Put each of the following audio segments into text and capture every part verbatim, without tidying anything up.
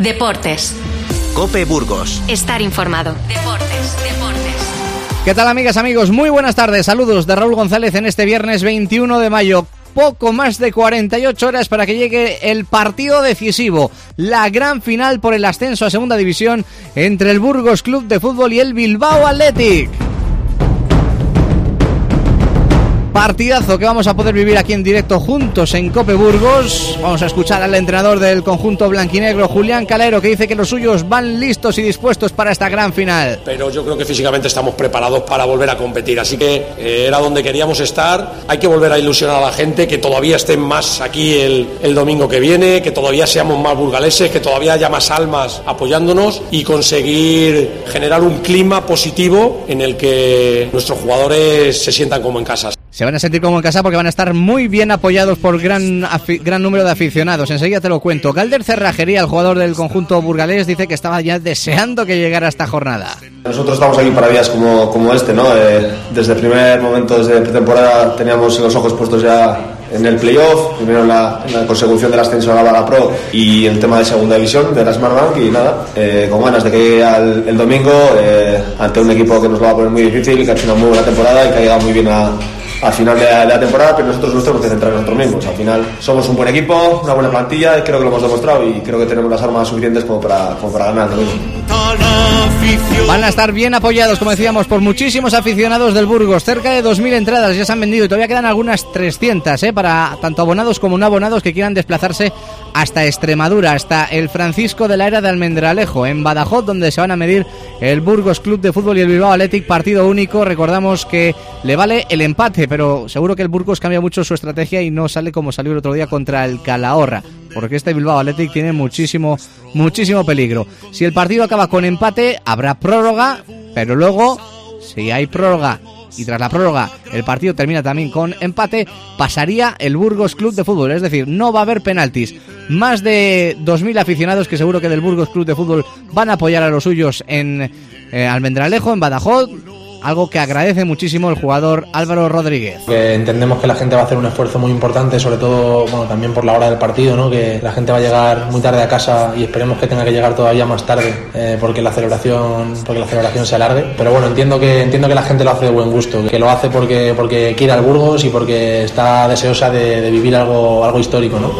Deportes. COPE Burgos. Estar informado. Deportes, deportes. ¿Qué tal, amigas, amigos? Muy buenas tardes. Saludos de Raúl González en este viernes veintiuno de mayo. Poco más de cuarenta y ocho horas para que llegue el partido decisivo, la gran final por el ascenso a segunda división entre el Burgos Club de Fútbol y el Bilbao Athletic. Partidazo que vamos a poder vivir aquí en directo juntos en COPE Burgos. Vamos a escuchar al entrenador del conjunto blanquinegro, Julián Calero, que dice que los suyos van listos y dispuestos para esta gran final. Pero yo creo que físicamente estamos preparados para volver a competir, así que eh, era donde queríamos estar. Hay que volver a ilusionar a la gente, que todavía estén más aquí el, el domingo que viene, que todavía seamos más burgaleses, que todavía haya más almas apoyándonos y conseguir generar un clima positivo en el que nuestros jugadores se sientan como en casa. Se van a sentir como en casa porque van a estar muy bien apoyados por gran afi- gran número de aficionados. Enseguida te lo cuento. Galder Cerrajería, el jugador del conjunto burgalés, dice que estaba ya deseando que llegara esta jornada. Nosotros estamos aquí para días como, como este, ¿no? Eh, desde el primer momento, desde pretemporada, teníamos los ojos puestos ya en el playoff, primero en la, en la consecución del ascenso a la Liga Pro y el tema de segunda división de la Smartbank, y nada, eh, con ganas de que llegue al, el domingo eh, ante un equipo que nos lo va a poner muy difícil, que ha hecho una muy buena temporada y que ha llegado muy bien a al final de la, de la temporada, pero nosotros nos tenemos que centrar en nosotros mismos. Al final somos un buen equipo, una buena plantilla, y creo que lo hemos demostrado y creo que tenemos las armas suficientes como para, como para ganar. Van a estar bien apoyados, como decíamos, por muchísimos aficionados del Burgos. Cerca de dos mil entradas ya se han vendido y todavía quedan algunas trescientas, ¿eh? Para tanto abonados como no abonados que quieran desplazarse hasta Extremadura, hasta el Francisco de la Era de Almendralejo, en Badajoz, donde se van a medir el Burgos Club de Fútbol y el Bilbao Athletic. Partido único, recordamos que le vale el empate, pero seguro que el Burgos cambia mucho su estrategia y no sale como salió el otro día contra el Calahorra, porque este Bilbao Athletic tiene muchísimo, muchísimo peligro. Si el partido acaba con empate, habrá prórroga, pero luego, si hay prórroga y tras la prórroga el partido termina también con empate, pasaría el Burgos Club de Fútbol, es decir, no va a haber penaltis. Más de dos mil aficionados que seguro que del Burgos Club de Fútbol van a apoyar a los suyos en eh, Almendralejo, en Badajoz. Algo que agradece muchísimo el jugador Álvaro Rodríguez. Que entendemos que la gente va a hacer un esfuerzo muy importante, sobre todo, bueno, también por la hora del partido, ¿no? Que la gente va a llegar muy tarde a casa y esperemos que tenga que llegar todavía más tarde, eh, porque la celebración, porque la celebración se alargue. Pero bueno, entiendo que entiendo que la gente lo hace de buen gusto, que lo hace porque porque quiere al Burgos y porque está deseosa de, de vivir algo algo histórico, ¿no?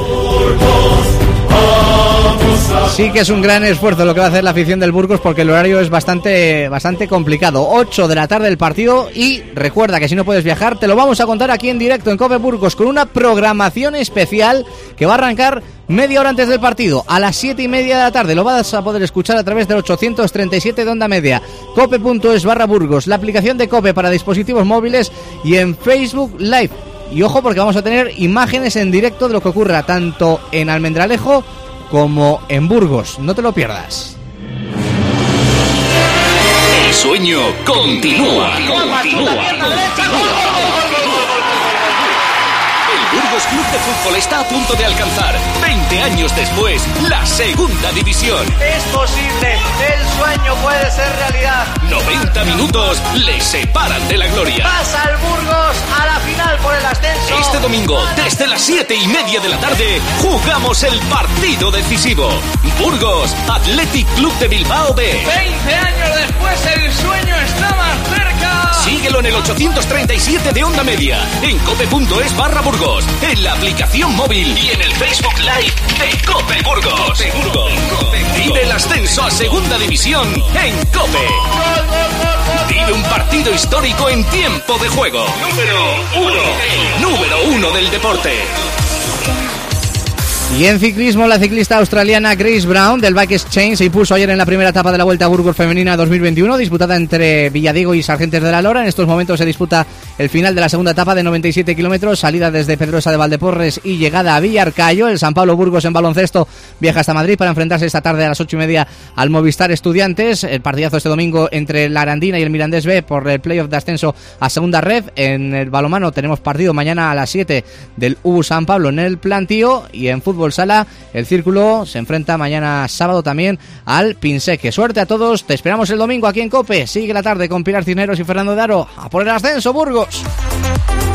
Sí que es un gran esfuerzo lo que va a hacer la afición del Burgos, porque el horario es bastante bastante complicado. ocho de la tarde el partido, y recuerda que si no puedes viajar te lo vamos a contar aquí en directo en COPE Burgos con una programación especial que va a arrancar media hora antes del partido, a las siete y media de la tarde. Lo vas a poder escuchar a través del ochocientos treinta y siete de onda media, cope.es barra Burgos, la aplicación de COPE para dispositivos móviles y en Facebook Live. Y ojo, porque vamos a tener imágenes en directo de lo que ocurra tanto en Almendralejo como en Burgos. No te lo pierdas. El sueño continúa. Continúa. El Burgos Club de Fútbol está a punto de alcanzar, veinte años después, la segunda división. Es posible, el sueño puede ser realidad. noventa minutos le separan de la gloria. Pasa el Burgos a la final por el ascenso. Este domingo, desde las siete y media de la tarde, jugamos el partido decisivo. Burgos, Athletic Club de Bilbao B. veinte años después, el sueño está más cerca. Síguelo en el ochocientos treinta y siete de onda media, en cope.es barra Burgos, en la aplicación móvil y en el Facebook Live de COPE Burgos. COPE Burgos. Vive el ascenso a segunda división en COPE. Vive un partido histórico en tiempo de juego. Número uno. El número uno del deporte. Y en ciclismo, la ciclista australiana Grace Brown del Bike Exchange se impuso ayer en la primera etapa de la Vuelta a Burgos Femenina dos mil veintiuno, disputada entre Villadiego y Sargentes de la Lora. En estos momentos se disputa el final de la segunda etapa de noventa y siete kilómetros, salida desde Pedrosa de Valdeporres y llegada a Villarcayo. El San Pablo Burgos en baloncesto viaja hasta Madrid para enfrentarse esta tarde a las ocho y media al Movistar Estudiantes. El partidazo este domingo entre la Arandina y el Mirandés B por el playoff de ascenso a segunda red. En el balonmano tenemos partido mañana a las siete del U B U San Pablo en el Plantío, y en fútbol sala el Círculo se enfrenta mañana sábado también al Pinseque. Suerte a todos, te esperamos el domingo aquí en COPE. Sigue la tarde con Pilar Cisneros y Fernando de Aro. A por el ascenso, Burgos.